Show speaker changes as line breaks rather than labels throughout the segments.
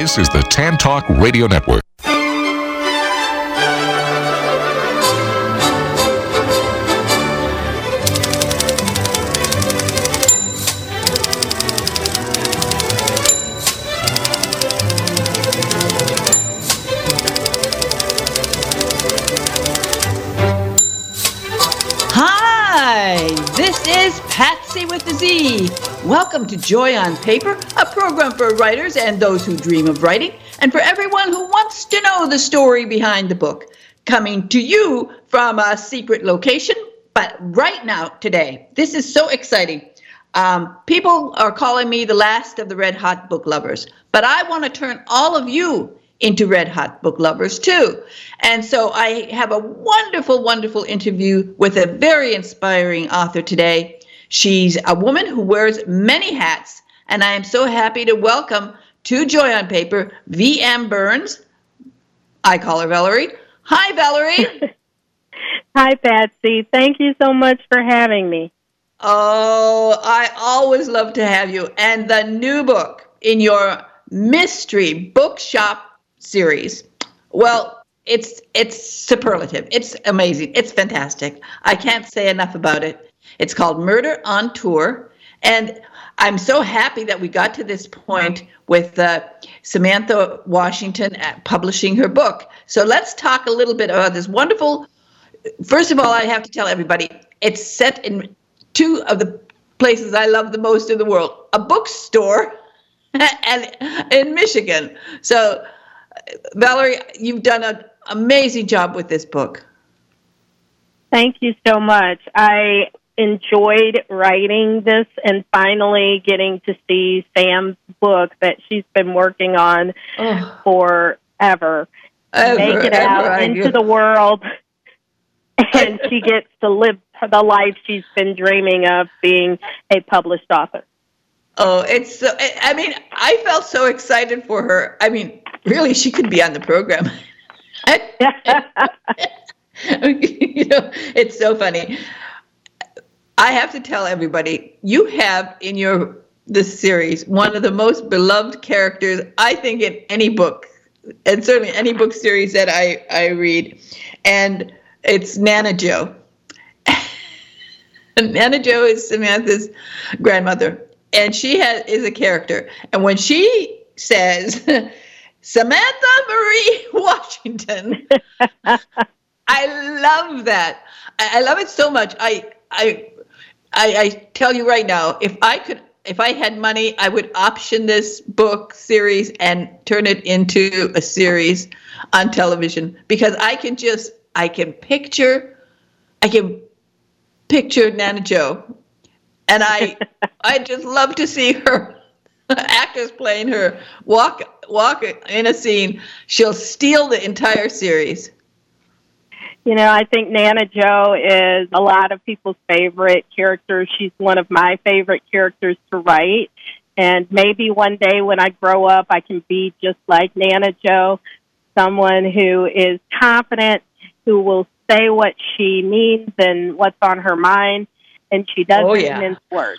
This is the Tan Talk Radio Network.
Hi, this is Patsy with the Z. Welcome to Joy on Paper, a program for writers and those who dream of writing, and for everyone who wants to know the story behind the book. Coming to you from a secret location, but right now, today, this is so exciting. People are calling me the last of the red hot book lovers, but I want to turn all of you into red hot book lovers too. And so I have a wonderful, wonderful interview with a very inspiring author today. She's a woman who wears many hats, and I am so happy to welcome to Joy on Paper, V.M. Burns. I call her Valerie. Hi, Valerie.
Hi, Patsy. Thank you so much for having me.
Oh, I always love to have you. And the new book in your mystery bookshop series, well, it's superlative. It's amazing. It's fantastic. I can't say enough about it. It's called Murder on Tour, and I'm so happy that we got to this point with Samantha Washington publishing her book. So let's talk a little bit about this wonderful. First of all, I have to tell everybody, it's set in two of the places I love the most in the world, a bookstore and in Michigan. So, Valerie, you've done an amazing job with this book.
Thank you so much. I enjoyed writing this and finally getting to see Sam's book that she's been working on forever. Make it out into the world, and she gets to live the life she's been dreaming of, being a published author.
Oh, it's so, I mean, I felt so excited for her. I mean, really, she could be on the program. You know, it's so funny. I have to tell everybody, you have in this series one of the most beloved characters, I think, in any book, and certainly any book series that I read, and it's Nana Jo. Nana Jo is Samantha's grandmother, and she is a character. And when she says, Samantha Marie Washington, I love that. I love it so much. I tell you right now, if I had money, I would option this book series and turn it into a series on television, because I can picture Nana Jo, and I just love to see her actors playing her walk in a scene. She'll steal the entire series.
You know, I think Nana Jo is a lot of people's favorite character. She's one of my favorite characters to write. And maybe one day when I grow up, I can be just like Nana Jo, someone who is confident, who will say what she means and what's on her mind, and she doesn't mince words.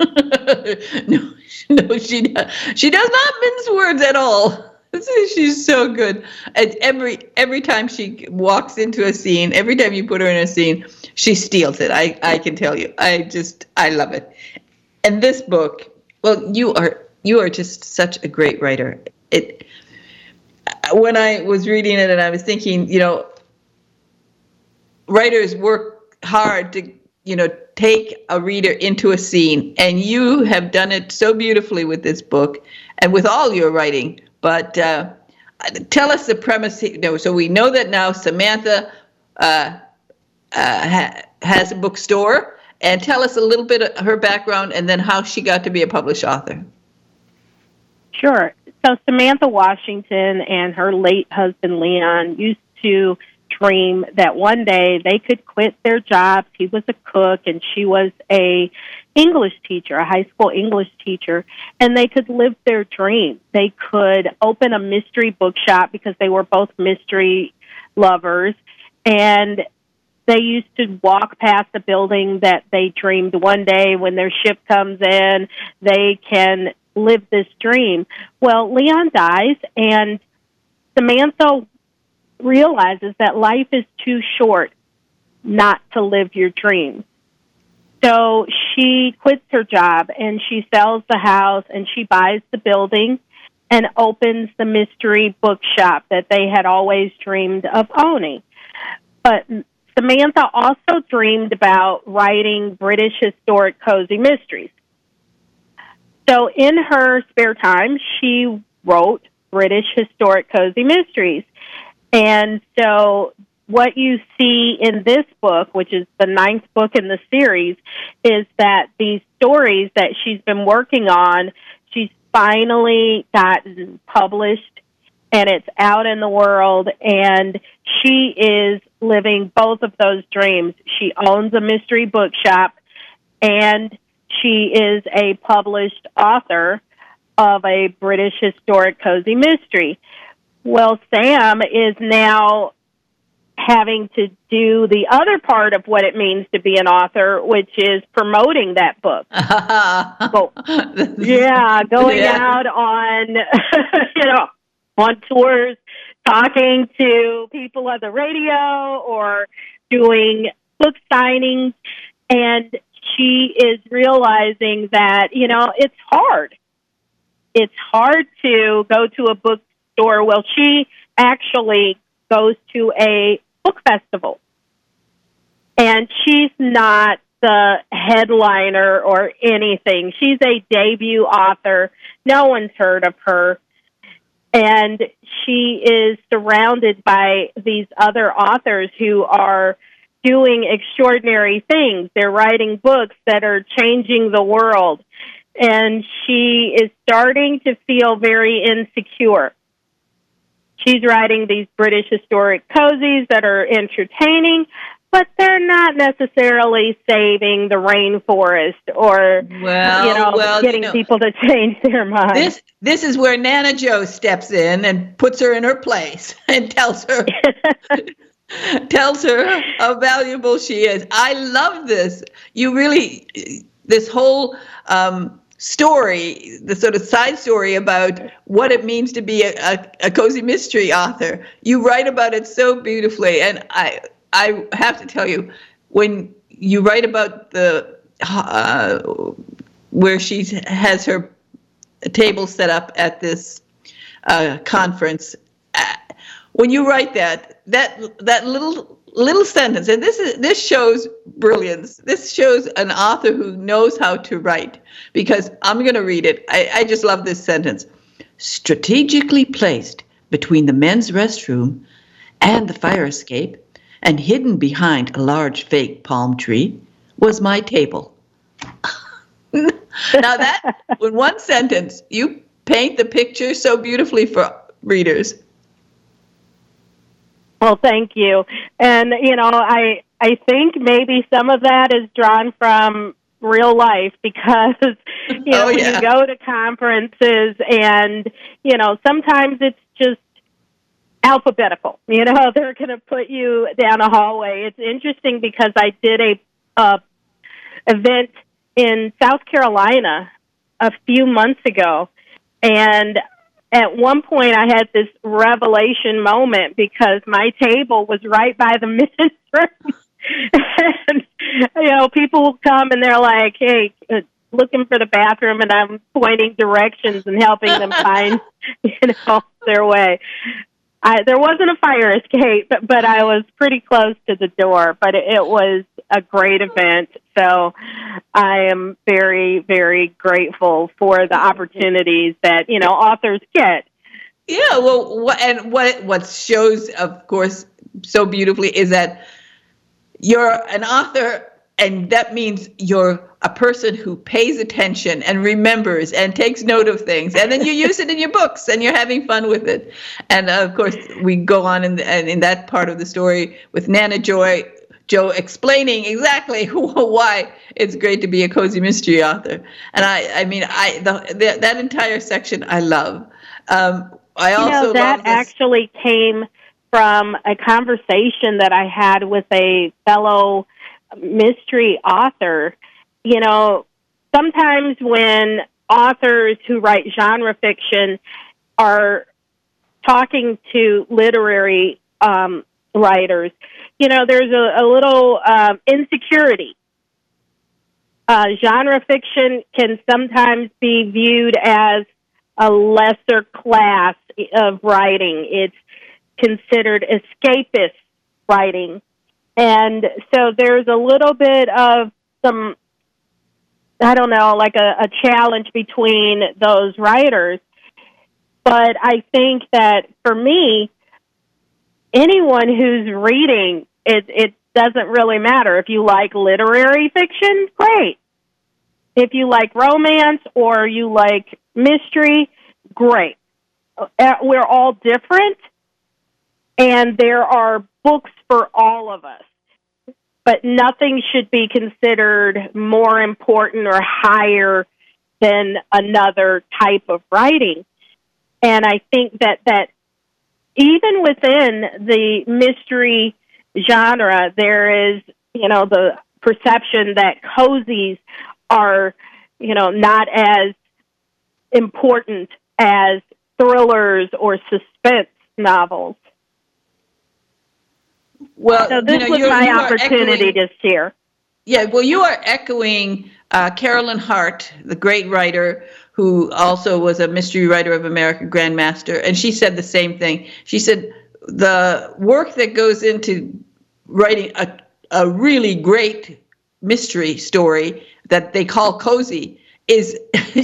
No, she does not mince words at all. She's so good. And every time she walks into a scene, every time you put her in a scene, she steals it. I can tell you. I love it. And this book, well, you are just such a great writer. When I was reading it and I was thinking, you know, writers work hard to, you know, take a reader into a scene, and you have done it so beautifully with this book and with all your writing. But tell us the premise. So we know that now Samantha has a bookstore, and tell us a little bit of her background and then how she got to be a published author. Sure. So Samantha Washington and her late husband Leon used to dream that one day they could quit their jobs. He was a cook and she was a English teacher, a high school English teacher, and they could live their dream. They could open a mystery bookshop because they were both mystery lovers, and they used to walk past a building that they dreamed one day when their ship comes in, they can live this dream. Well, Leon dies, and Samantha realizes that life is too short not to live your dreams. So she quits her job, and she sells the house, and she buys the building and opens the mystery bookshop that they had always dreamed of owning. But Samantha also dreamed about writing British historic cozy mysteries. So in her spare time, she wrote British historic cozy mysteries. And so what you see in this book, which is the 9th book in the series, is that these stories that she's been working on, she's finally gotten published, and it's out in the world, and she is living both of those dreams. She owns a mystery bookshop, and she is a published author of a British historic cozy mystery. Well, Sam is now having to do the other part of what it means to be an author, which is promoting that book. Going out on, on tours, talking to people on the radio or doing book signings. And she is realizing that, it's hard. It's hard to go to a bookstore. Well, she actually goes to a book festival, and she's not the headliner or anything. She's a debut author. No one's heard of her, and she is surrounded by these other authors who are doing extraordinary things. They're writing books that are changing the world, and she is starting to feel very insecure. She's writing these British historic cozies that are entertaining, but they're not necessarily saving the rainforest or, getting people to change their minds.
This is where Nana Jo steps in and puts her in her place and tells her how valuable she is. I love this. This whole story, the sort of side story about what it means to be a cozy mystery author. You write about it so beautifully, and I have to tell you, when you write about the where she has her table set up at this conference, when you write that little sentence, and this shows brilliance. This shows an author who knows how to write, because I'm going to read it. I just love this sentence. Strategically placed between the men's restroom and the fire escape and hidden behind a large fake palm tree was my table. Now that, in one sentence, you paint the picture so beautifully for readers.
Well, thank you. And, I think maybe some of that is drawn from real life, because, when you go to conferences and, sometimes it's just alphabetical. They're going to put you down a hallway. It's interesting because I did a event in South Carolina a few months ago, and at one point, I had this revelation moment because my table was right by the men's room. And, people will come and they're like, hey, looking for the bathroom, and I'm pointing directions and helping them find, their way. There wasn't a fire escape, but I was pretty close to the door, but it was a great event. So I am very, very grateful for the opportunities that, authors get.
Yeah, well, what shows, of course, so beautifully is that you're an author, and that means you're a person who pays attention and remembers and takes note of things, and then you use it in your books, and you're having fun with it. And of course, we go on in that part of the story with Nana Jo explaining exactly why it's great to be a cozy mystery author. And that entire section I love. I also
that
love this.
Actually came from a conversation that I had with a fellow mystery author. Sometimes when authors who write genre fiction are talking to literary writers, there's a little insecurity. Genre fiction can sometimes be viewed as a lesser class of writing. It's considered escapist writing. And so there's a little bit of some, like a challenge between those writers. But I think that for me, anyone who's reading, it doesn't really matter. If you like literary fiction, great. If you like romance or you like mystery, great. We're all different, and there are books for all of us. But nothing should be considered more important or higher than another type of writing. And I think that even within the mystery genre, there is, the perception that cozies are, not as important as thrillers or suspense novels.
Well,
so this was my opportunity to share.
Yeah, well, you are echoing Carolyn Hart, the great writer who also was a mystery writer of America Grandmaster, and she said the same thing. She said the work that goes into writing a really great mystery story that they call cozy is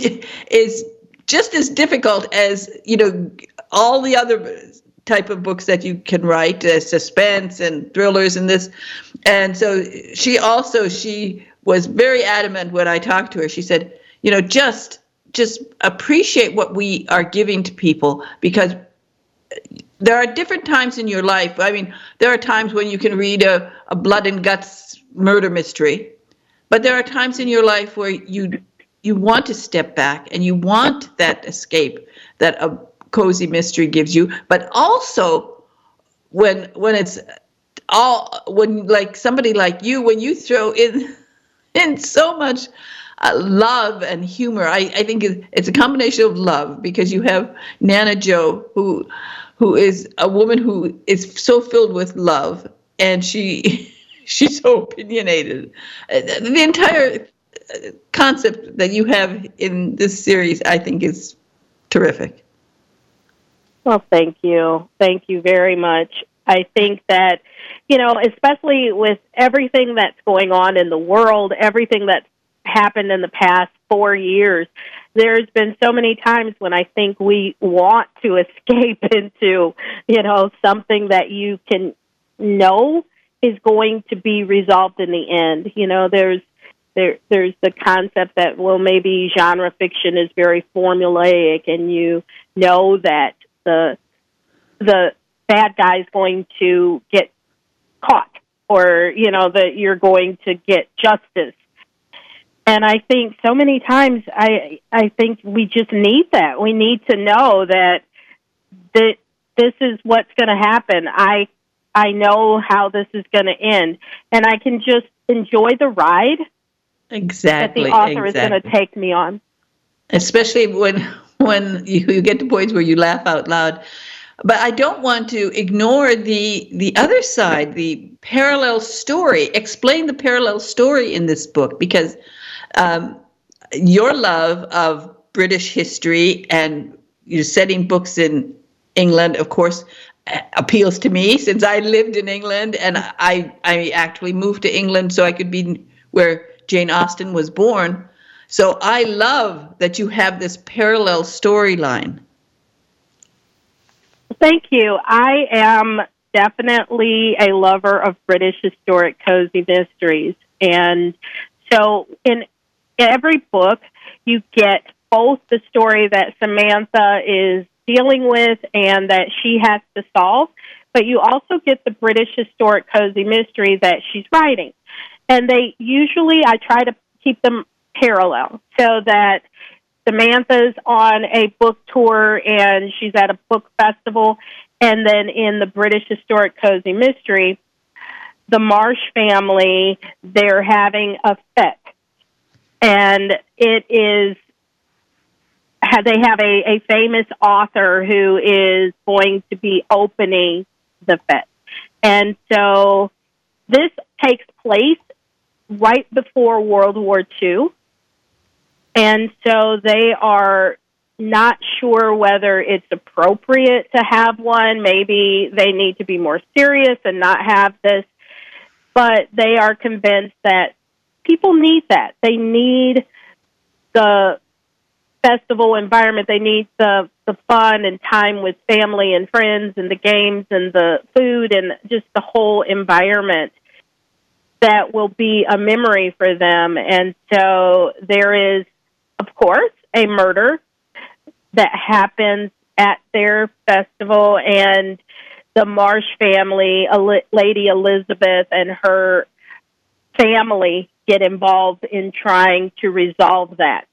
just as difficult as all the other type of books that you can write, suspense and thrillers and this. And so she was very adamant when I talked to her. She said, just appreciate what we are giving to people, because there are different times in your life. I mean, there are times when you can read a blood and guts murder mystery, but there are times in your life where you want to step back and you want that escape that a cozy mystery gives you. But also when it's like somebody like you, when you throw in so much love and humor, I think it's a combination of love, because you have Nana Jo, who is a woman who is so filled with love, and she's so opinionated. The entire concept that you have in this series, I think, is terrific.
Well, thank you. Thank you very much. I think that, especially with everything that's going on in the world, everything that's happened in the past 4 years, there's been so many times when I think we want to escape into, something that you can know is going to be resolved in the end. There's the concept that, well, maybe genre fiction is very formulaic, and you know that the bad guy's going to get caught, or that you're going to get justice. And I think so many times I think we just need that. We need to know that this is what's going to happen. I know how this is going to end, and I can just enjoy the ride that the author is going to take me on.
Especially when you get to points where you laugh out loud. But I don't want to ignore the other side, the parallel story. Explain the parallel story in this book, because your love of British history and setting books in England, of course, appeals to me, since I lived in England, and I actually moved to England so I could be where Jane Austen was born. So I love that you have this parallel storyline.
Thank you. I am definitely a lover of British historic cozy mysteries. And so in every book, you get both the story that Samantha is dealing with and that she has to solve, but you also get the British historic cozy mystery that she's writing. And I try to keep them parallel, so that Samantha's on a book tour and she's at a book festival, and then in the British historic cozy mystery, the Marsh family, they're having a fete. And it is they have a famous author who is going to be opening the fest. And so this takes place right before World War II. And so they are not sure whether it's appropriate to have one. Maybe they need to be more serious and not have this. But they are convinced that people need that. They need the festival environment. They need the fun and time with family and friends and the games and the food and just the whole environment that will be a memory for them. And so there is, of course, a murder that happens at their festival, and the Marsh family, Lady Elizabeth and her family, get involved in trying to resolve that.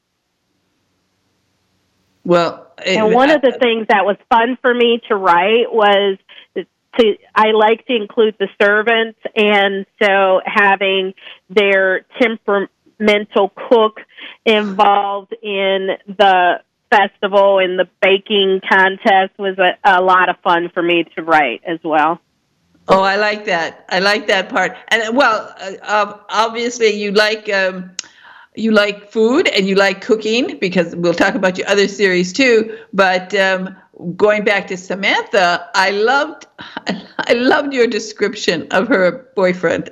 Well,
and one of the things that was fun for me to write was I like to include the servants, and so having their temperamental cook involved in the festival and the baking contest was a lot of fun for me to write as well.
Oh, I like that. I like that part. And well, obviously you like food and you like cooking, because we'll talk about your other series too. But going back to Samantha, I loved your description of her boyfriend.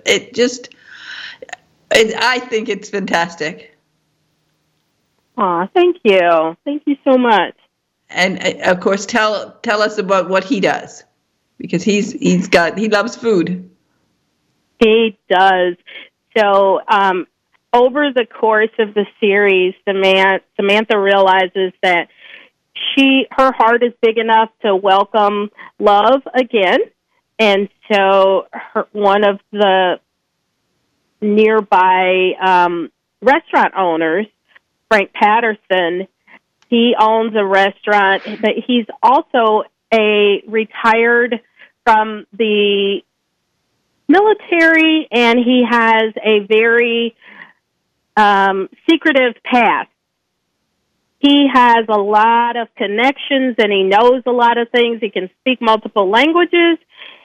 I think it's fantastic.
Aw, thank you. Thank you so much.
And of course, tell us about what he does, because he loves food.
He does. So over the course of the series, Samantha realizes that her heart is big enough to welcome love again, and so one of the nearby restaurant owners, Frank Patterson, he owns a restaurant, but he's also retired from the military, and he has a very secretive past. He has a lot of connections, and he knows a lot of things. He can speak multiple languages,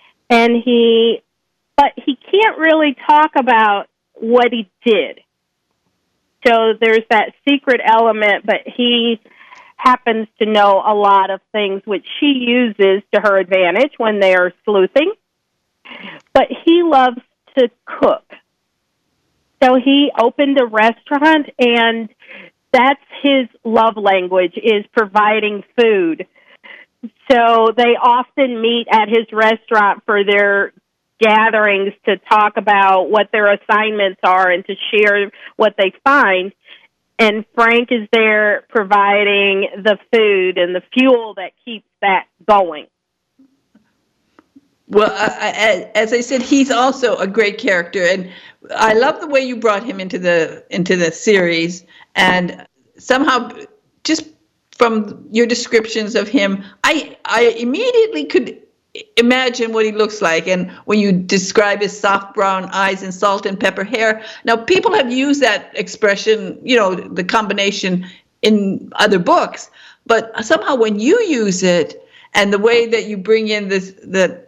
but he can't really talk about what he did. So there's that secret element, but he happens to know a lot of things which she uses to her advantage when they are sleuthing. But he loves to cook. So he opened a restaurant, and that's his love language, is providing food. So they often meet at his restaurant for their gatherings to talk about what their assignments are and to share what they find. And Frank is there providing the food and the fuel that keeps that going.
Well, as I said, he's also a great character, and I love the way you brought him into the series. And somehow, just from your descriptions of him, I immediately could imagine what he looks like. And when you describe his soft brown eyes and salt and pepper hair, now people have used that expression, the combination in other books, but somehow when you use it and the way that you bring in the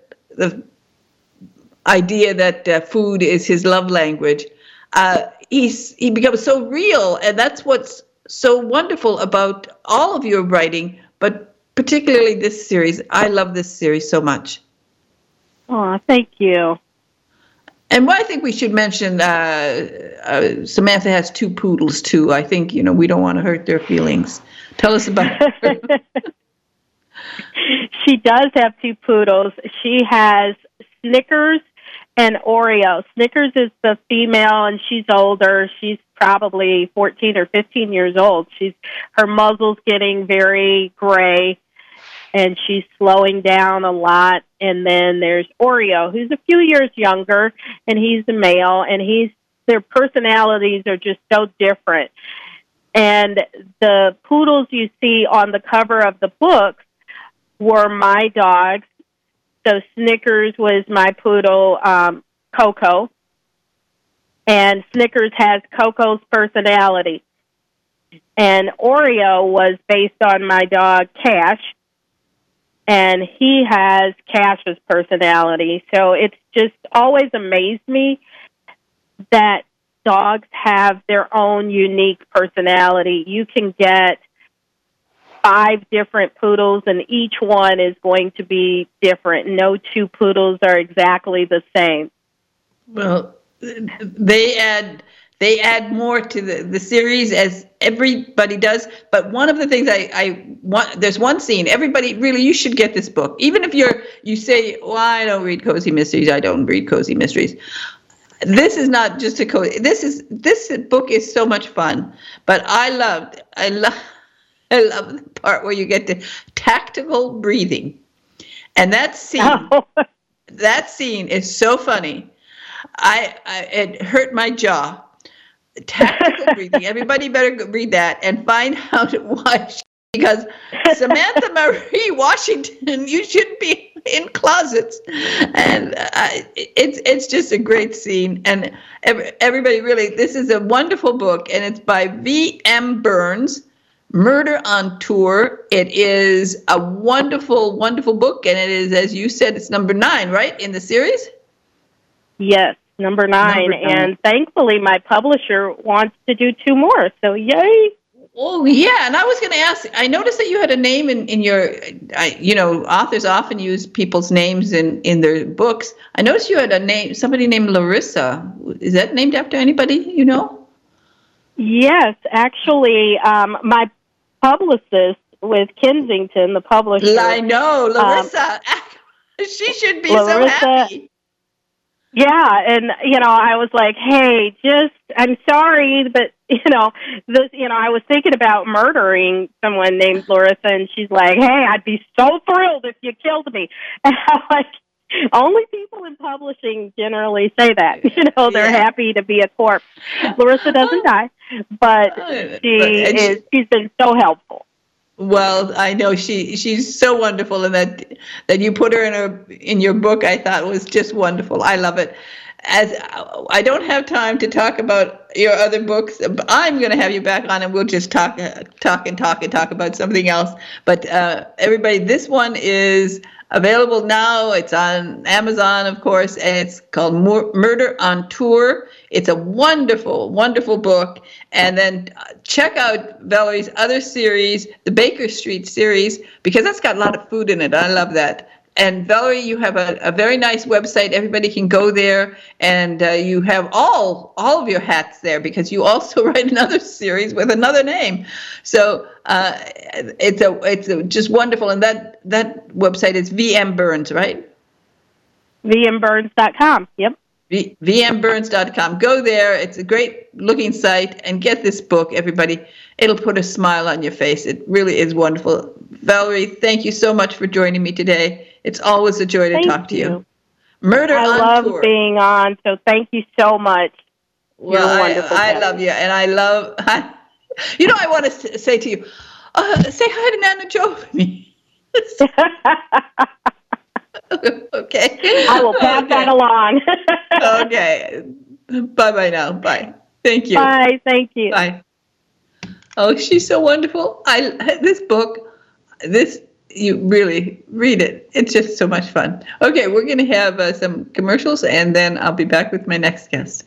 idea that food is his love language, he becomes so real, and that's what's so wonderful about all of your writing, but particularly this series. I love this series so much.
Oh, thank you.
And I think we should mention Samantha has 2 poodles too. I think we don't want to hurt their feelings. Tell us about her.
She does have 2 poodles. She has Snickers and Oreo. Snickers is the female, and she's older. She's probably 14 or 15 years old. Her muzzle's getting very gray, and she's slowing down a lot. And then there's Oreo, who's a few years younger, and he's a male, and their personalities are just so different. And the poodles you see on the cover of the book were my dogs. So Snickers was my poodle, Coco. And Snickers has Coco's personality. And Oreo was based on my dog, Cash, and he has Cash's personality. So it's just always amazed me that dogs have their own unique personality. You can get 5 different poodles, and each one is going to be different. No 2 poodles are exactly the same.
Well, they add more to the series, as everybody does. But one of the things I want, there's one scene, everybody really, you should get this book. Even if you say, well, I don't read cozy mysteries, I don't read cozy mysteries. This is not just a cozy, this book is so much fun. But I love the part where you get to tactical breathing. And that scene is so funny. It hurt my jaw. Tactical breathing. Everybody better read that and find out why. Because Samantha Marie Washington, you shouldn't be in closets. And it's just a great scene. And everybody really, this is a wonderful book. And it's by V.M. Burns, Murder on Tour. It is a wonderful, wonderful book. And it is, as you said, it's number 9, right, in the series?
Yes. Number 9, and thankfully my publisher wants to do 2 more, so yay.
Oh, yeah, and I was going to ask, I noticed that you had a name in your, authors often use people's names in their books. I noticed you had a name, somebody named Larissa. Is that named after anybody you know?
Yes, actually, my publicist with Kensington, the publisher.
I know, Larissa. She should be so happy.
Yeah, and, I was like, hey, I'm sorry, but, I was thinking about murdering someone named Larissa, and she's like, hey, I'd be so thrilled if you killed me. And I'm like, only people in publishing generally say that. They're happy to be a corpse. Larissa doesn't die, but she's been so helpful.
Well, I know she's so wonderful, and that you put her in your book, I thought was just wonderful. I love it. As I don't have time to talk about your other books, I'm going to have you back on, and we'll just talk about something else. But everybody, this one is available now. It's on Amazon, of course, and it's called Murder on Tour. It's a wonderful, wonderful book. And then check out Valerie's other series, the Baker Street series, because that's got a lot of food in it. I love that. And Valerie, you have a very nice website. Everybody can go there, and you have all of your hats there, because you also write another series with another name. So it's just wonderful. And that website is VM Burns, right?
VMBurns.com. Yep.
VMBurns.com. Go there. It's a great looking site, and get this book, everybody. It'll put a smile on your face. It really is wonderful. Valerie, thank you so much for joining me today. It's always a joy to talk to you. Murder on Tour.
I love being on, so thank you so much.
Well, I love you, and I want to say to you, say hi to Nana Joe for me. Okay.
I will pass that along.
Okay. Bye-bye now. Bye. Thank you.
Bye. Thank you.
Bye. Oh, she's so wonderful. This book, you really read it. It's just so much fun. Okay, we're going to have some commercials, and then I'll be back with my next guest.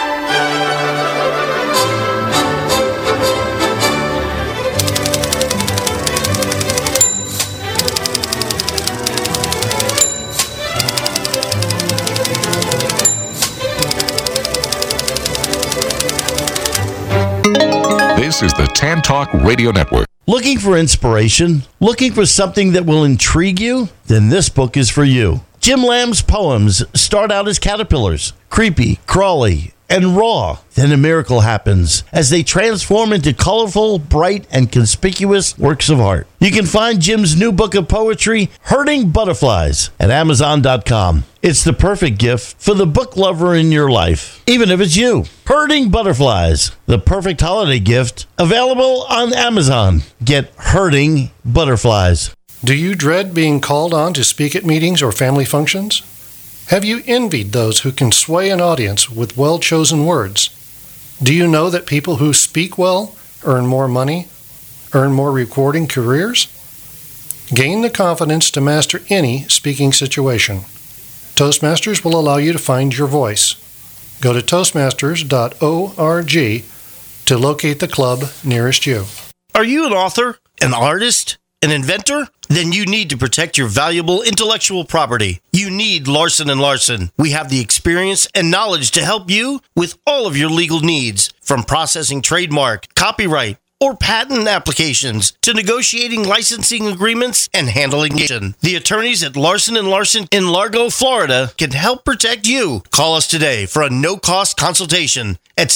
This is the Tan Talk Radio Network.
Looking for inspiration? Looking for something that will intrigue you? Then this book is for you. Jim Lamb's poems start out as caterpillars, creepy, crawly, and raw. Then a miracle happens as they transform into colorful, bright, and conspicuous works of art. You can find Jim's new book of poetry, Hurting Butterflies, at Amazon.com. It's the perfect gift for the book lover in your life, even if it's you. Hurting Butterflies, the perfect holiday gift, available on Amazon. Get Hurting Butterflies.
Do you dread being called on to speak at meetings or family functions? Have you envied those who can sway an audience with well-chosen words? Do you know that people who speak well earn more money, earn more rewarding careers? Gain the confidence to master any speaking situation. Toastmasters will allow you to find your voice. Go to toastmasters.org to locate the club nearest you.
Are you an author, an artist, an inventor? Then you need to protect your valuable intellectual property. You need Larson & Larson. We have the experience and knowledge to help you with all of your legal needs, from processing trademark, copyright, or patent applications to negotiating licensing agreements and handling litigation. The attorneys at Larson & Larson in Largo, Florida can help protect you. Call us today for a no-cost consultation at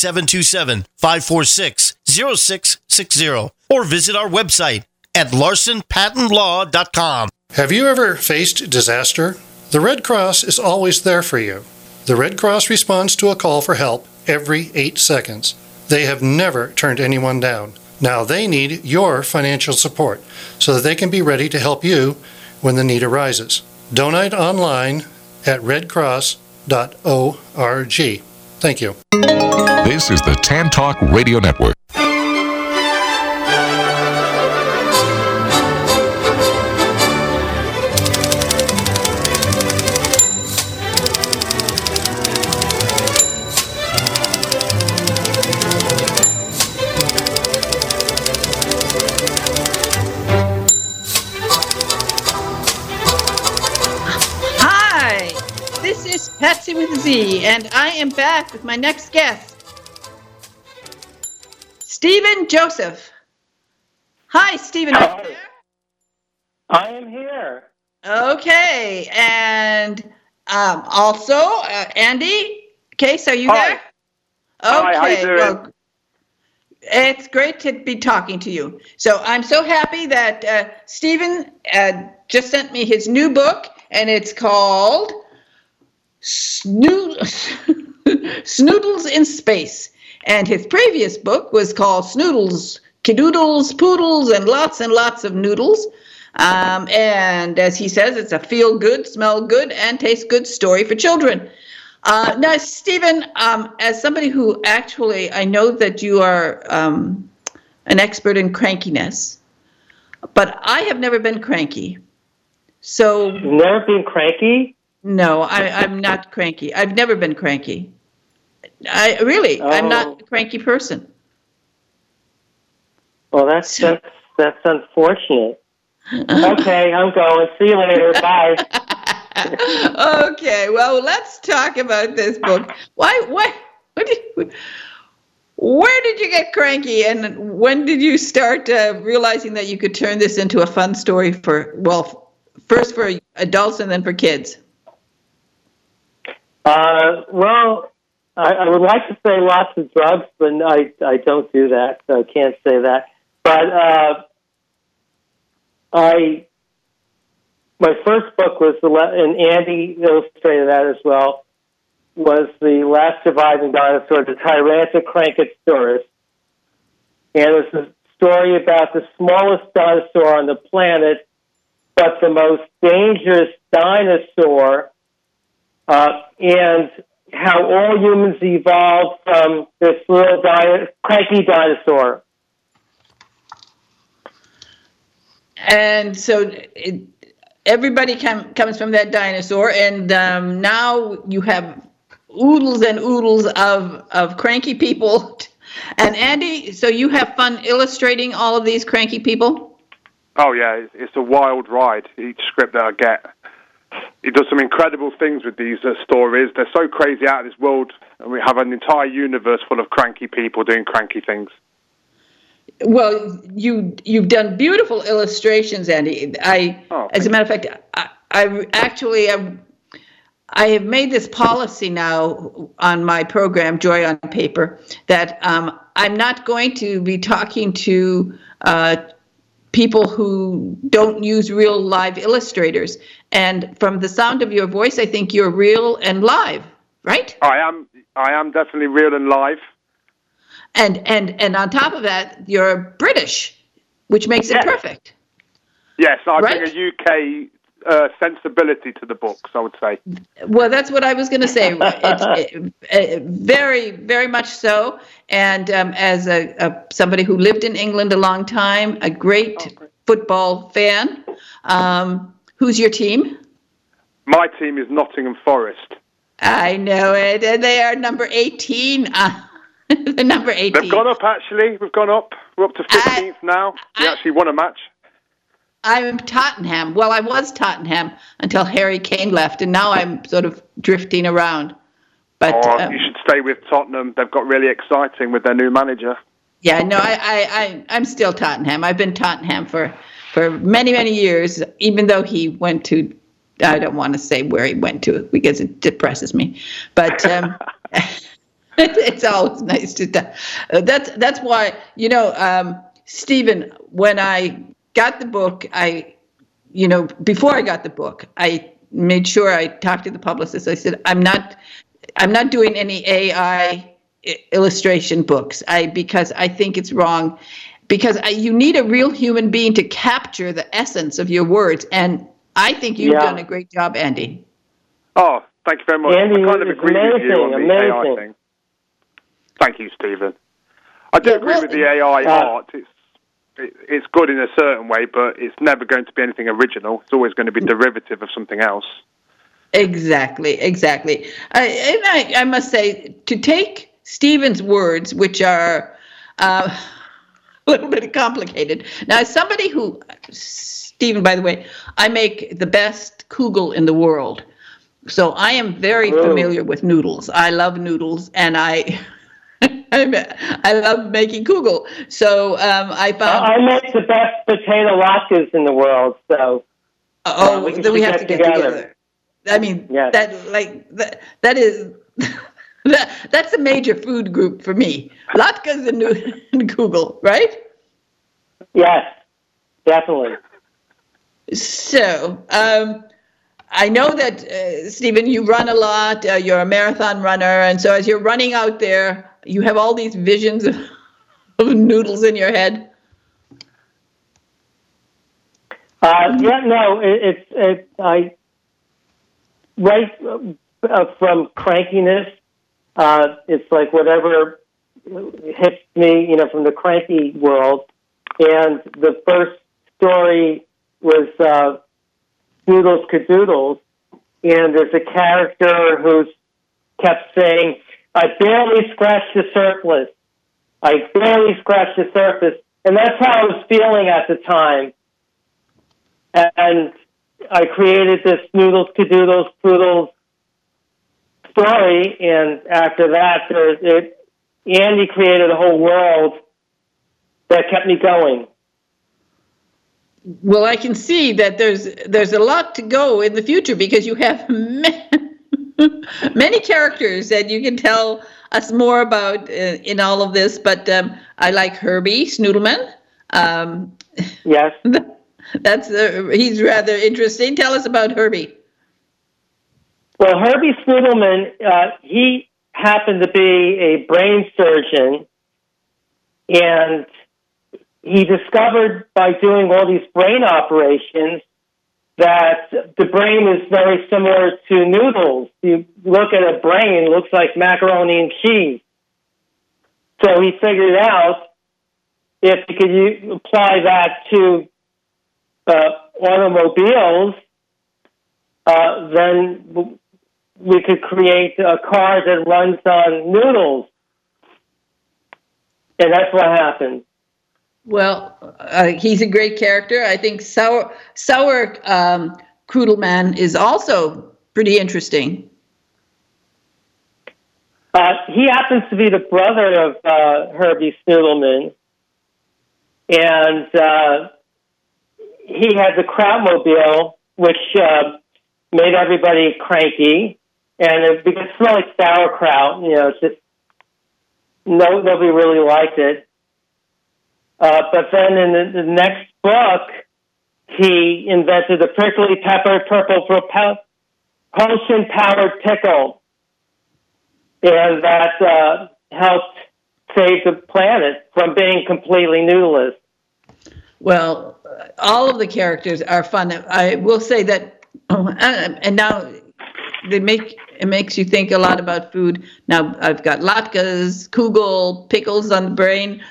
727-546-0660 or visit our website at larsonpatentlaw.com.
Have you ever faced disaster? The Red Cross is always there for you. The Red Cross responds to a call for help every 8 seconds. They have never turned anyone down. Now they need your financial support so that they can be ready to help you when the need arises. Donate online at redcross.org. Thank you.
This is the Tan Talk Radio Network.
Patsy with a Z, and I am back with my next guest, Stephen Joseph. Hi, Stephen. Are you there?
I am here.
Okay, and also Andy Case, are you there?
Hi, how you doing?
Well, it's great to be talking to you. So I'm so happy that Stephen just sent me his new book, and it's called Snoodles in Space. And his previous book was called Snoodles, Kidoodles, Poodles, and lots of noodles. And as he says, it's a feel good, smell good, and taste good story for children. Now, Stephen, as somebody who actually, I know that you are an expert in crankiness, but I have never been cranky. So
you've never been cranky?
No, I'm not cranky. I've never been cranky. I'm not a cranky person.
Well, that's unfortunate. Okay, I'm going. See you later. Bye.
Okay, well, let's talk about this book. Where did you get cranky, and when did you start realizing that you could turn this into a fun story first for adults and then for kids?
Well, I would like to say lots of drugs, but I don't do that, so I can't say that. But my first book was, and Andy illustrated that as well, was The Last Surviving Dinosaur, the Tyrannosaurus. And it was a story about the smallest dinosaur on the planet, but the most dangerous dinosaur, and how all humans evolved from this little cranky dinosaur.
And so everybody comes from that dinosaur, and now you have oodles and oodles of cranky people. And Andy, so you have fun illustrating all of these cranky people?
Oh, yeah, it's a wild ride, each script that I get. He does some incredible things with these stories. They're so crazy out of this world, and we have an entire universe full of cranky people doing cranky things.
Well, you've done beautiful illustrations, Andy. As a matter of fact, I have made this policy now on my program, Joy on Paper, that I'm not going to be talking to people who don't use real live illustrators. And from the sound of your voice, I think you're real and live, right?
I am definitely real and live.
And on top of that, you're British, which makes it perfect.
Yes, I bring a UK sensibility to the books, I would say.
Well, that's what I was going to say. Very, very much so. And as somebody who lived in England a long time, a great football fan, who's your team?
My team is Nottingham Forest.
I know it. And they are number 18. The number 18.
They've gone up, actually. We've gone up. We're up to 15th now. We actually won a match.
I'm Tottenham. Well, I was Tottenham until Harry Kane left, and now I'm sort of drifting around. But
you should stay with Tottenham. They've got really exciting with their new manager.
Yeah, no, I'm still Tottenham. I've been Tottenham for many, many years, even though he went to, I don't want to say where he went to because it depresses me. But it's always nice to. That's why Stephen. When I got the book, before I got the book, I made sure I talked to the publicist. I said, I'm not doing any AI illustration books. Because I think it's wrong. Because you need a real human being to capture the essence of your words, and I think you've done a great job, Andy.
Oh, thank you very much.
Andy,
I kind of agree with you on the AI thing. Thank you, Stephen. I do agree with the AI art. It's good in a certain way, but it's never going to be anything original. It's always going to be derivative of something else.
Exactly. I must say, to take Stephen's words, which are a little bit complicated. Now, as somebody who, Stephen, by the way, I make the best kugel in the world. So I am very familiar with noodles. I love noodles, and I love making kugel. So I found
I make the best potato latkes in the world. So
then we have to get together. I mean, that's a major food group for me. Latkes and kugel, right?
Yes, definitely.
So I know that Stephen, you run a lot. You're a marathon runner, and so as you're running out there, you have all these visions of noodles in your head. I write from crankiness. It's like whatever hits me, from the cranky world. And the first story was Noodles Cadoodles, and there's a character who's kept saying, I barely scratched the surface. I barely scratched the surface. And that's how I was feeling at the time. And I created this Noodles Cadoodles Poodles story, and after that, Andy created a whole world that kept me going. Well, I can see that there's a lot to go in the future because you have many characters that you can tell us more about in all of this. But I like Herbie Snoodleman.
Yes,
he's rather interesting. Tell us about Herbie.
Well, Herbie Snoodleman, he happened to be a brain surgeon, and he discovered by doing all these brain operations that the brain is very similar to noodles. You look at a brain, it looks like macaroni and cheese. So he figured out if you could apply that to automobiles, then we could create a car that runs on noodles. And that's what happened.
Well, he's a great character. I think Sour Krudelman is also pretty interesting.
He happens to be the brother of Herbie Snoodleman, and he had the Krautmobile, which made everybody cranky, and it could smell like sauerkraut. It's just nobody really liked it. But then in the next book, he invented the prickly pepper purple propulsion-powered pickle. And that helped save the planet from being completely noodleless.
Well, all of the characters are fun. I will say that, and now it makes you think a lot about food. Now I've got latkes, kugel, pickles on the brain.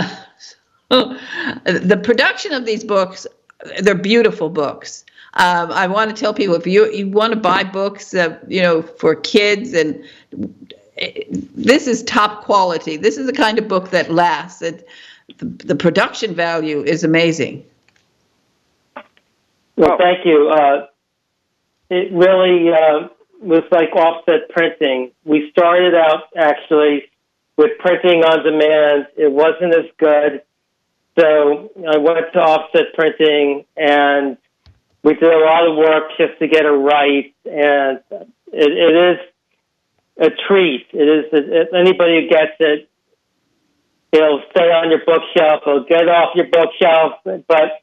The production of these books, they're beautiful books. I want to tell people, if you want to buy books, for kids, and this is top quality. This is the kind of book that lasts. The production value is amazing.
Well, thank you. It really was like offset printing. We started out actually with printing on demand. It wasn't as good. So I went to offset printing, and we did a lot of work just to get it right. And it is a treat. It is. If anybody who gets it, it'll stay on your bookshelf. It'll get off your bookshelf, but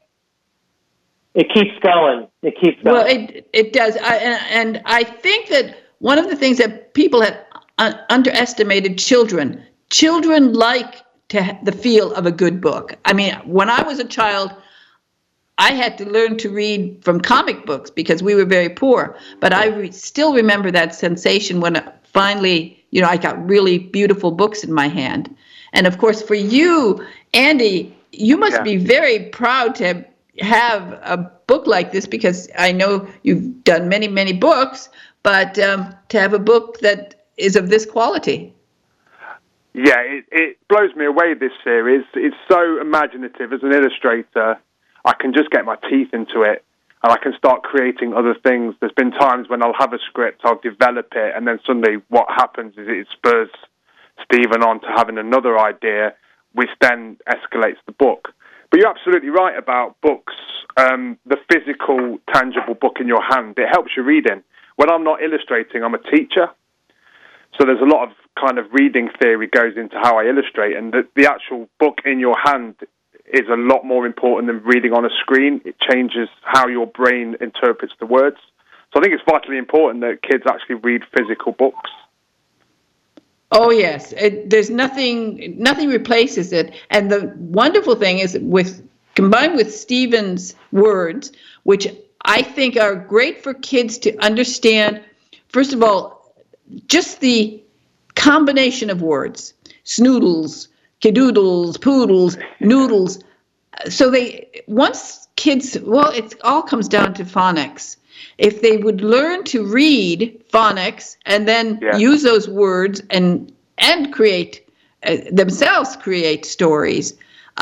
it keeps going. It keeps going.
Well, it does. And I think that one of the things that people have underestimated, children like the feel of a good book. I mean, when I was a child, I had to learn to read from comic books because we were very poor. But I still remember that sensation when finally, I got really beautiful books in my hand. And of course, for you, Andy, you must be very proud to have a book like this, because I know you've done many, many books, but to have a book that is of this quality.
Yeah, it blows me away, this series. It's so imaginative. As an illustrator, I can just get my teeth into it, and I can start creating other things. There's been times when I'll have a script, I'll develop it, and then suddenly what happens is it spurs Stephen on to having another idea, which then escalates the book. But you're absolutely right about books, the physical, tangible book in your hand. It helps you reading. When I'm not illustrating, I'm a teacher. So there's a lot of kind of reading theory goes into how I illustrate, and the actual book in your hand is a lot more important than reading on a screen. It changes how your brain interprets the words. So I think it's vitally important that kids actually read physical books.
Oh, yes. There's nothing replaces it. And the wonderful thing is, combined with Stephen's words, which I think are great for kids to understand, first of all, just the combination of words, snoodles, kedoodles, poodles, noodles. So once kids, it all comes down to phonics. If they would learn to read phonics and then use those words and create themselves create stories,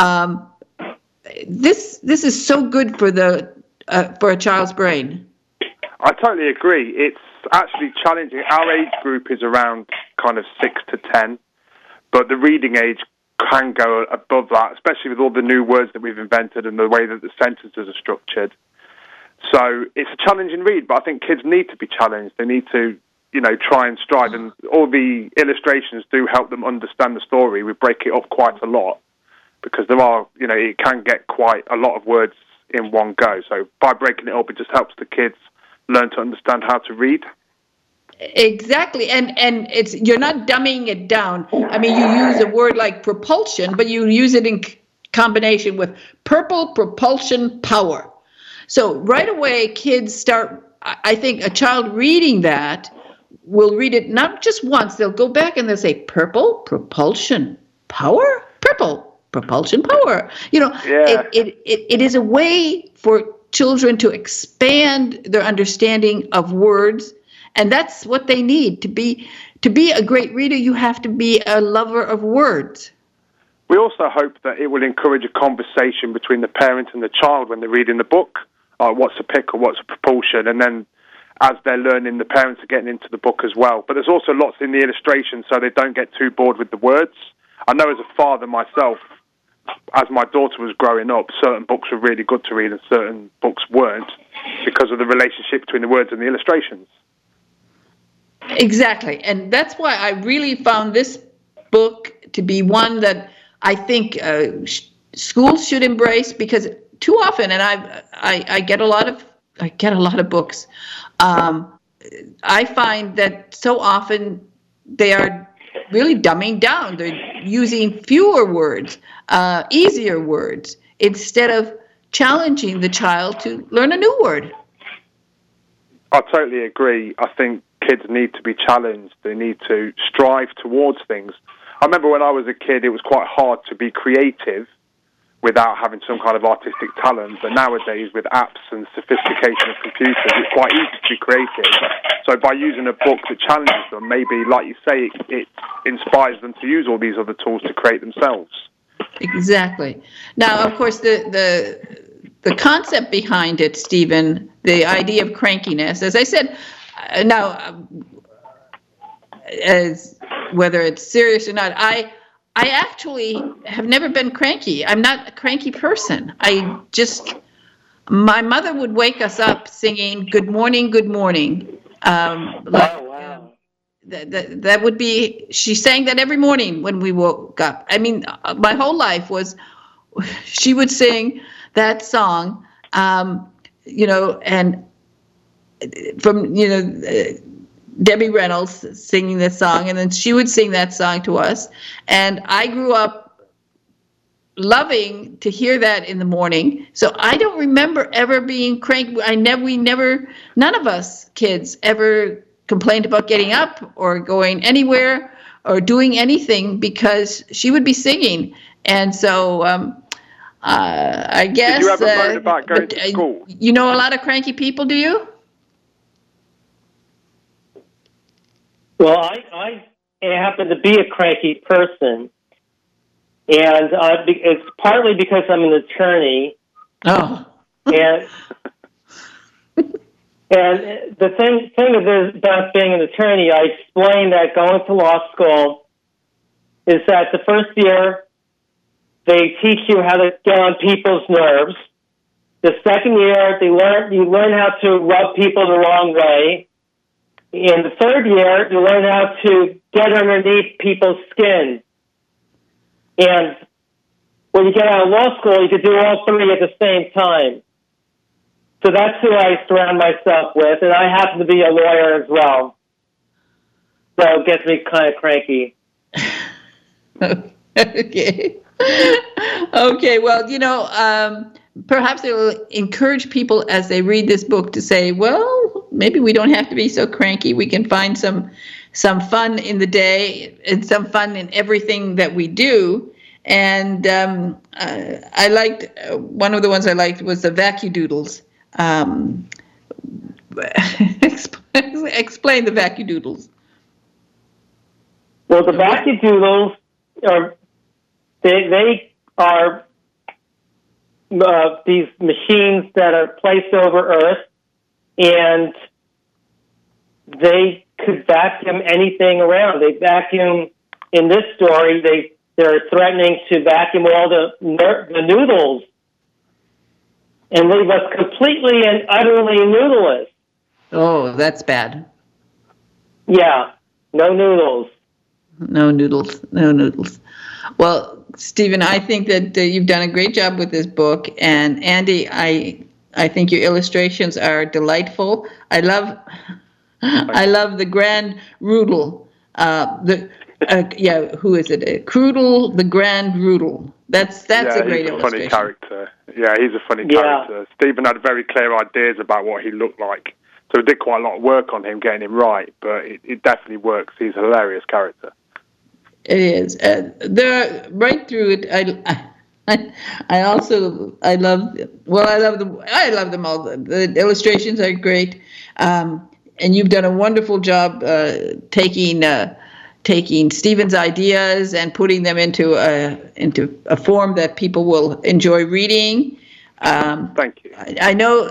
this is so good for a child's brain.
I totally agree. It's actually challenging. Our age group is around kind of 6 to 10, but the reading age can go above that, especially with all the new words that we've invented and the way that the sentences are structured. So it's a challenging read, but I think kids need to be challenged. They need to, try and strive, and all the illustrations do help them understand the story. We break it up quite a lot because there are, it can get quite a lot of words in one go. So by breaking it up, it just helps the kids learn to understand how to read.
Exactly, and you're not dumbing it down. I mean, you use a word like propulsion, but you use it in combination with purple propulsion power. So right away, kids start, I think a child reading that will read it not just once, they'll go back and they'll say, purple propulsion power? Purple propulsion power. It is a way for children to expand their understanding of words, and that's what they need. To be a great reader, you have to be a lover of words.
We also hope that it will encourage a conversation between the parent and the child when they're reading the book. What's a pickle, what's a propulsion, and then as they're learning, the parents are getting into the book as well. But there's also lots in the illustration so they don't get too bored with the words. I know as a father myself, as my daughter was growing up, certain books were really good to read and certain books weren't because of the relationship between the words and the illustrations.
Exactly, and that's why I really found this book to be one that I think schools should embrace, because too often, and I get a lot of books. I find that so often they are really dumbing down. They're using fewer words, easier words, instead of challenging the child to learn a new word.
I totally agree. I think kids need to be challenged. They need to strive towards things. I remember when I was a kid, it was quite hard to be creative without having some kind of artistic talent. But nowadays, with apps and sophistication of computers, it's quite easy to be creative. So by using a book that challenges them, maybe, like you say, it inspires them to use all these other tools to create themselves. Exactly.
Now, of course, the concept behind it, Stephen, the idea of crankiness, as I said, as whether it's serious or not, I actually have never been cranky. I'm not a cranky person. My mother would wake us up singing "Good morning, good morning." Wow. That would be, she sang that every morning when we woke up. I mean, my whole life was, she would sing that song, and from, Debbie Reynolds singing that song, and then she would sing that song to us. And I grew up loving to hear that in the morning. So I don't remember ever being cranky. None of us kids ever complained about getting up or going anywhere or doing anything because she would be singing. And so I guess... Did you ever moan about going to school? You know a lot of cranky people, do you?
Well, I happen to be a cranky person, and it's partly because I'm an attorney.
Oh.
And the thing about being an attorney, I explained that going to law school is that the first year they teach you how to get on people's nerves. The second year you learn how to rub people the wrong way. In the third year, you learn how to get underneath people's skin. And when you get out of law school, you can do all three at the same time. So that's who I surround myself with, and I happen to be a lawyer as well. So it gets me kind of cranky.
Okay. Okay, well, perhaps it will encourage people as they read this book to say, well, maybe we don't have to be so cranky. We can find some fun in the day and some fun in everything that we do. And I liked, one of the ones I liked was the Vacudoodles. Explain the Vacudoodles.
Well, the Vacudoodles are, they are these machines that are placed over Earth, and they could vacuum anything around. They vacuum, in this story, they're threatening to vacuum all the noodles and leave us completely and utterly noodleless.
Oh, that's bad.
Yeah, no noodles.
No noodles. Well, Stephen, I think that you've done a great job with this book, and Andy, I think your illustrations are delightful. I love the Grand Roodle. Who is it? Croodle, the Grand Roodle. That's a great illustration.
Funny character. Yeah, he's a funny character. Stephen had very clear ideas about what he looked like, so we did quite a lot of work on him getting him right. But it definitely works. He's a hilarious character.
It is. Right through it. I love them all. The illustrations are great, and you've done a wonderful job taking Stephen's ideas and putting them into a form that people will enjoy reading.
Thank you.
I know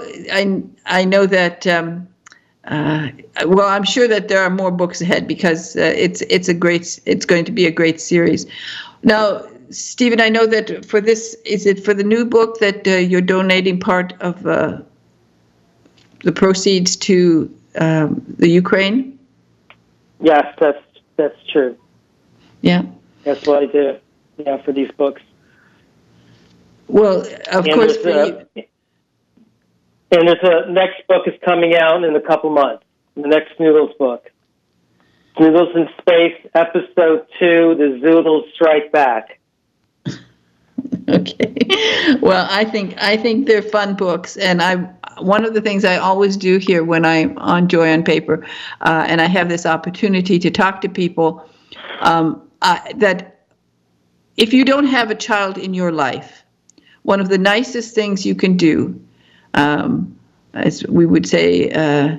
that. Well, I'm sure that there are more books ahead because it's going to be a great series. Now, Stephen, I know that for this, is it for the new book that you're donating part of the proceeds to the Ukraine?
Yes, that's true.
Yeah,
that's what I do. Yeah, for these books.
Well, of course, for you.
And there's a next book is coming out in a couple months. The next Noodles book. Noodles in Space, Episode 2, The Zoodles Strike Back.
Okay. Well, I think they're fun books, and one of the things I always do here when I'm on Joy on Paper, and I have this opportunity to talk to people, that if you don't have a child in your life, one of the nicest things you can do, as we would say,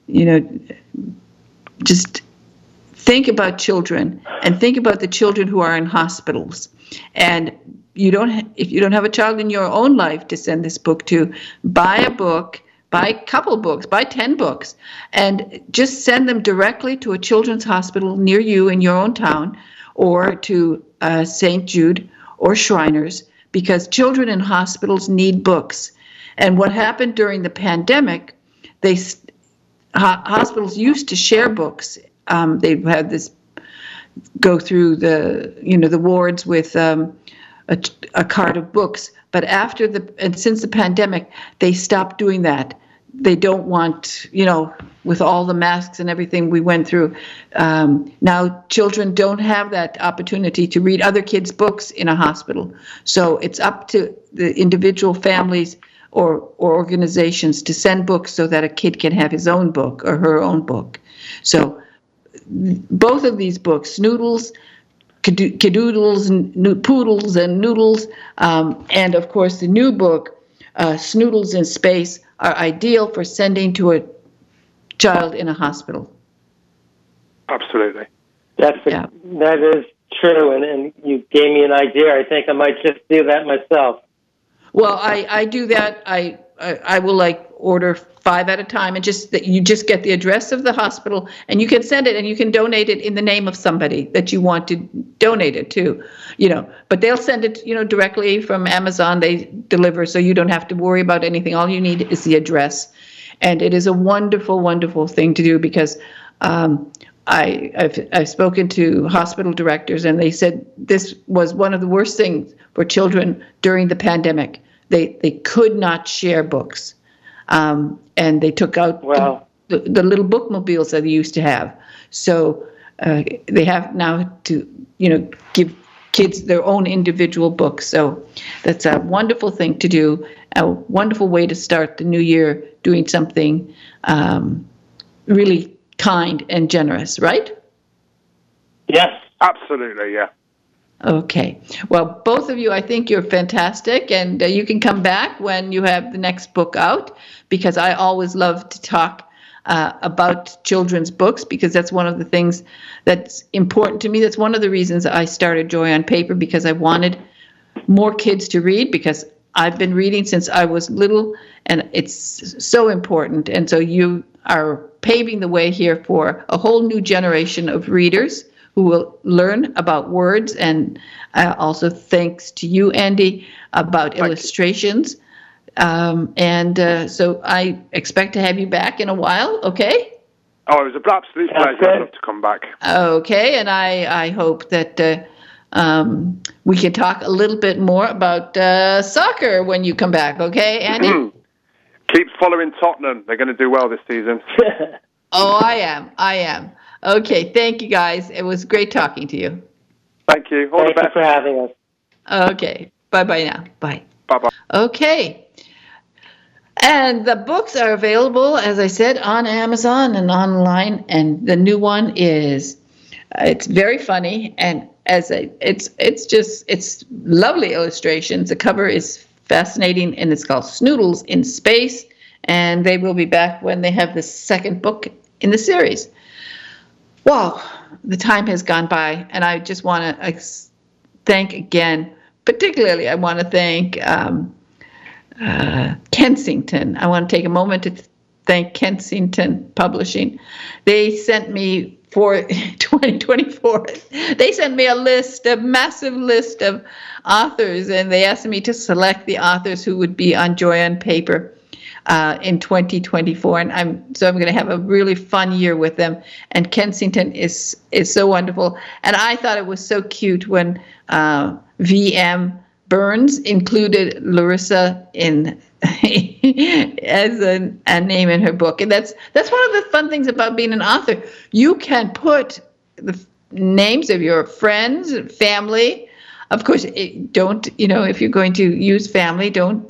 just think about children and think about the children who are in hospitals. And if you don't have a child in your own life to send this book to, buy a book, buy a couple books, buy 10 books, and just send them directly to a children's hospital near you in your own town, or to St. Jude or Shriners, because children in hospitals need books. And what happened during the pandemic, hospitals used to share books. They had this go through the wards with a cart of books. But since the pandemic, they stopped doing that. They don't want, with all the masks and everything we went through, now children don't have that opportunity to read other kids' books in a hospital. So it's up to the individual families or organizations to send books so that a kid can have his own book or her own book. So both of these books, Snoodles, Kedoodles, and Poodles and Noodles, and of course the new book, Snoodles in Space, are ideal for sending to a child in a hospital.
Absolutely.
That is true, and you gave me an idea. I think I might just do that myself.
Well, I do that. I will order 5 at a time, and you just get the address of the hospital, and you can send it, and you can donate it in the name of somebody that you want to donate it to, But they'll send it, directly from Amazon. They deliver, so you don't have to worry about anything. All you need is the address, and it is a wonderful, wonderful thing to do, because I've spoken to hospital directors, and they said this was one of the worst things for children during the pandemic. They could not share books. And they took out the little bookmobiles that they used to have. So they have now to, give kids their own individual books. So that's a wonderful thing to do, a wonderful way to start the new year, doing something really kind and generous, right?
Yes.
Absolutely, yeah.
Okay. Well, both of you, I think you're fantastic, and you can come back when you have the next book out, because I always love to talk about children's books, because that's one of the things that's important to me. That's one of the reasons I started Joy on Paper, because I wanted more kids to read, because I've been reading since I was little, and it's so important. And so you are paving the way here for a whole new generation of readers who will learn about words, and also thanks to you, Andy, about illustrations. So I expect to have you back in a while, okay?
Oh, it was an absolute pleasure. I'd love to come back.
Okay, and I hope that we can talk a little bit more about soccer when you come back, okay, Andy?
Keep following Tottenham. They're going to do well this season.
Oh, I am. Okay, thank you, guys. It was great talking to you.
Thank you. All the best.
Thank you for having us.
Okay, bye-bye now. Bye.
Bye-bye.
Okay. And the books are available, as I said, on Amazon and online. And the new one is, it's very funny, and it's lovely illustrations. The cover is fascinating, and it's called Snoodles in Space. And they will be back when they have the second book in the series. Wow, the time has gone by, and I just want to thank again, particularly I want to thank Kensington. I want to take a moment to thank Kensington Publishing. They sent me for 2024, they sent me a massive list of authors, and they asked me to select the authors who would be on Joy on Paper in 2024, and I'm going to have a really fun year with them. And Kensington is so wonderful, and I thought it was so cute when V.M. Burns included Larissa in as a name in her book, and that's one of the fun things about being an author. You can put the names of your friends and family, of course, don't, if you're going to use family, don't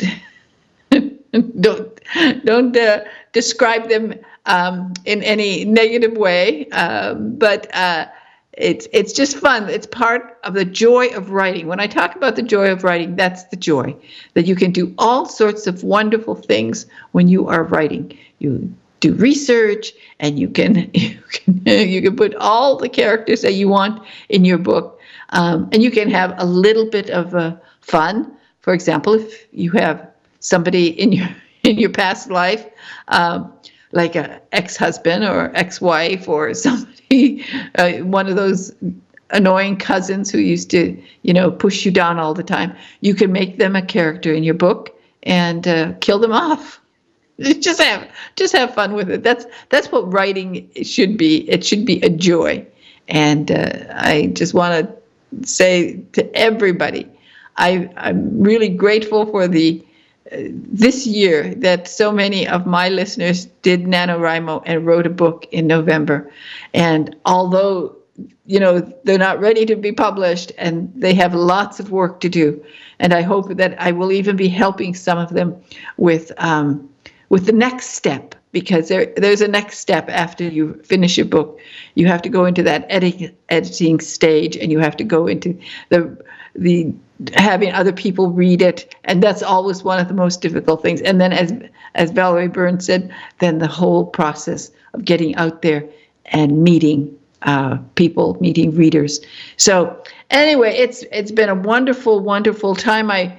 describe them in any negative way. But it's just fun. It's part of the joy of writing. When I talk about the joy of writing, that's the joy, that you can do all sorts of wonderful things when you are writing. You do research, and you can put all the characters that you want in your book, and you can have a little bit of fun. For example, if you have somebody in your past life, like an ex-husband or ex-wife or somebody, one of those annoying cousins who used to, push you down all the time, you can make them a character in your book and kill them off. Just have fun with it. That's what writing should be. It should be a joy. And I just want to say to everybody, I'm really grateful for this year that so many of my listeners did NaNoWriMo and wrote a book in November. And although, they're not ready to be published and they have lots of work to do, and I hope that I will even be helping some of them with the next step, because there's a next step after you finish your book. You have to go into that editing stage, and you have to go into the having other people read it, and that's always one of the most difficult things. And then, as Valerie Burns said, then the whole process of getting out there and meeting people, meeting readers. So anyway, it's been a wonderful, wonderful time. I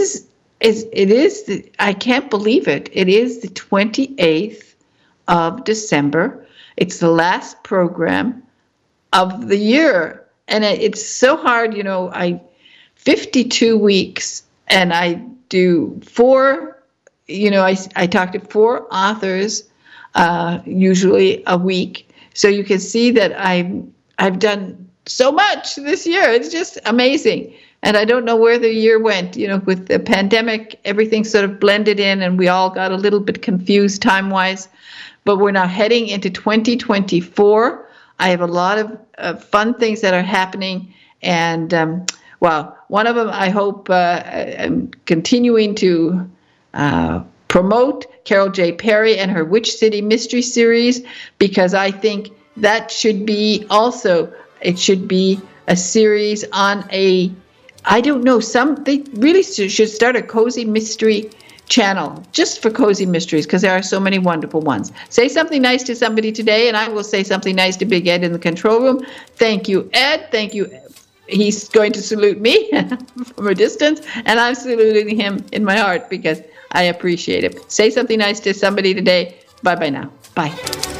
can't believe it. It is the 28th of December. It's the last program of the year. And it's so hard, 52 weeks, and I do 4, I talk to 4 authors usually a week. So you can see that I've done so much this year. It's just amazing. And I don't know where the year went. With the pandemic, everything sort of blended in, and we all got a little bit confused time-wise. But we're now heading into 2024. I have a lot of fun things that are happening. And, one of them, I hope I'm continuing to promote Carol J. Perry and her Witch City Mystery Series, because I think that should be it should be a series on I don't know, they really should start a cozy mystery channel just for cozy mysteries, because there are so many wonderful ones. Say something nice to somebody today, and I will say something nice to Big Ed in the control room. Thank you, Ed. Thank you. He's going to salute me from a distance, and I'm saluting him in my heart because I appreciate it. Say something nice to somebody today. Bye-bye now. Bye.